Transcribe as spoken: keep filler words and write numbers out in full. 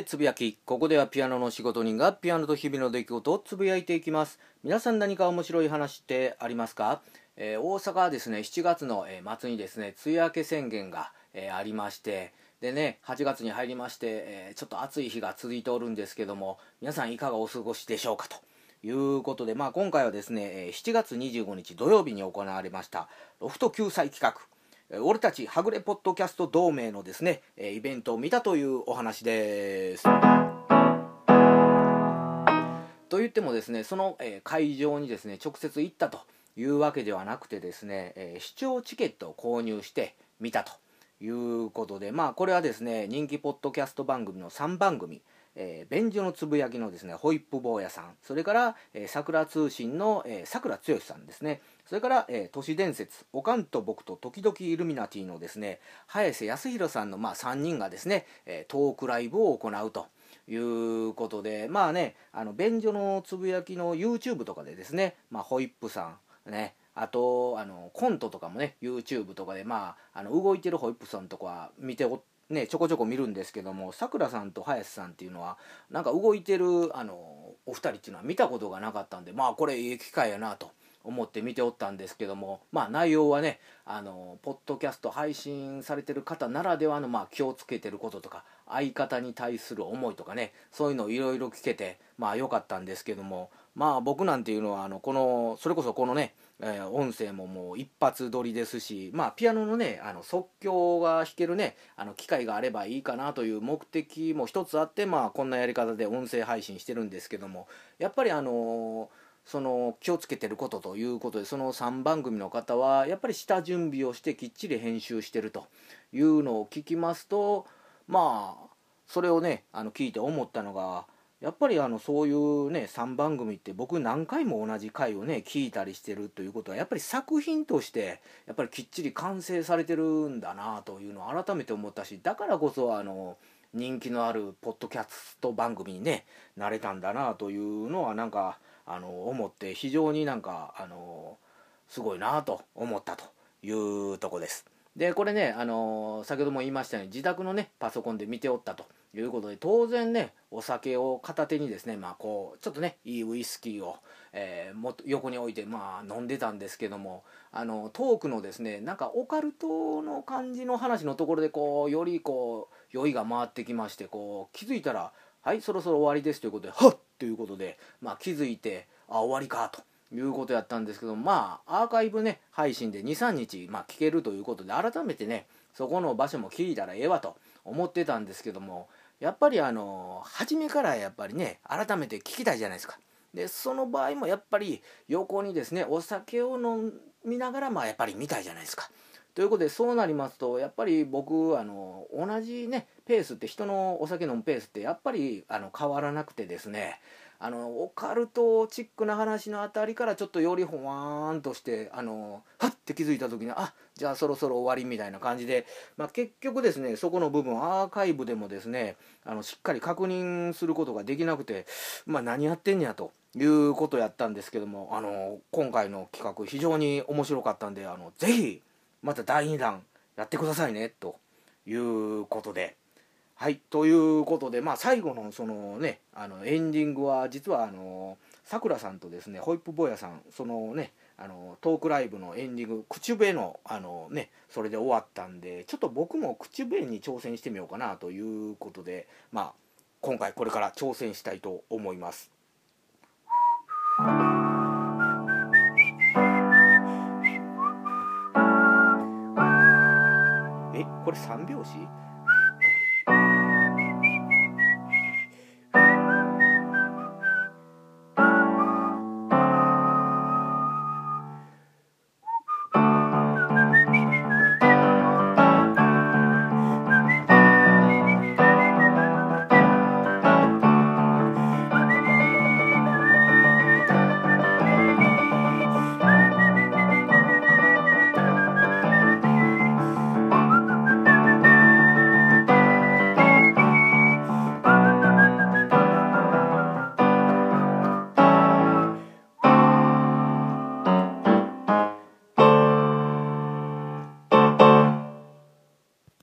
でつぶやき。ここではピアノの仕事人がピアノと日々の出来事をつぶやいていきます。皆さん何か面白い話ってありますか？えー、大阪はですねしちがつの末にですね梅雨明け宣言が、えー、ありまして、でねはちがつに入りまして、えー、ちょっと暑い日が続いておるんですけども、皆さんいかがお過ごしでしょうかということで、まあ、今回はですねしちがつにじゅうごにち土曜日に行われましたロフト救済企画、俺たちはぐれポッドキャスト同盟のですねイベントを見たというお話です。と言ってもですね、その会場にですね直接行ったというわけではなくてですね、視聴チケットを購入して見たということで、まあこれはですね人気ポッドキャスト番組のさんばんぐみ、えー、便所のつぶやきのですねホイップ坊やさん、それからさくら通信のさくらつよしさんですね、それから、えー、都市伝説おかんと僕と時々イルミナティのですね早瀬康弘さんの、まあ、さんにんがですね、えー、トークライブを行うということで、まあねあの便所のつぶやきの YouTube とかでですね、まあ、ホイップさんね、あとあのコントとかもね YouTube とかで、まあ、あの動いてるホイップさんとかは見ておね、ちょこちょこ見るんですけども、さくらさんと林さんっていうのはなんか動いてるあのお二人っていうのは見たことがなかったんで、まあこれいい機会やなと思って見ておったんですけども、まあ内容はねあのポッドキャスト配信されてる方ならではの、まあ、気をつけてることとか相方に対する思いとかね、そういうのをいろいろ聞けてまあ良かったんですけども、まあ僕なんていうのはあのこのそれこそこのねえー、音声ももう一発撮りですし、まあ、ピアノのねあの即興が弾けるねあの機会があればいいかなという目的も一つあって、まあ、こんなやり方で音声配信してるんですけども、やっぱりあのー、その気をつけてることということで、そのさんばんぐみの方はやっぱり下準備をしてきっちり編集してるというのを聞きますと、まあそれをねあの聞いて思ったのが、やっぱりあのそういうねさんばんぐみって僕何回も同じ回をね聞いたりしてるということは、やっぱり作品としてやっぱりきっちり完成されてるんだなというのを改めて思ったし、だからこそあの人気のあるポッドキャスト番組にねなれたんだなというのはなんかあの思って、非常になんかあのすごいなと思ったというとこです。でこれね、あのー、先ほども言いましたように自宅のねパソコンで見ておったということで、当然ねお酒を片手にですね、まあこうちょっとねいいウイスキーを、えー、も横に置いてまあ飲んでたんですけども、あのトークのですねなんかオカルトの感じの話のところでこうよりこう酔いが回ってきまして、こう気づいたらはいそろそろ終わりですということで、はっということで、まあ、気づいてあ終わりかということやったんですけど、まあアーカイブね配信でにさんにち、まあ、聞けるということで、改めてねそこの場所も聞いたらええわと思ってたんですけども、やっぱりあの初めからやっぱりね改めて聞きたいじゃないですか。でその場合もやっぱり横にですねお酒を飲みながらまあやっぱり見たいじゃないですか。ということでそうなりますと、やっぱり僕あの同じねペースって、人のお酒飲むペースってやっぱりあの変わらなくてですね、あのオカルトチックな話のあたりからちょっとよりほわーんとして、あのはって気づいた時にあじゃあそろそろ終わりみたいな感じで、まあ、結局ですねそこの部分アーカイブでもですねあのしっかり確認することができなくて、まあ、何やってんやということやったんですけども、あの今回の企画非常に面白かったんで、あのぜひまただいにだんやってくださいねということで、はいということで、まあ最後のそのねあのエンディングは実はあのさくらさんとですねホイップ坊やさん、そのねあのトークライブのエンディング口笛のあのねそれで終わったんで、ちょっと僕も口笛に挑戦してみようかなということで、まあ今回これから挑戦したいと思います。えこれさんびょうし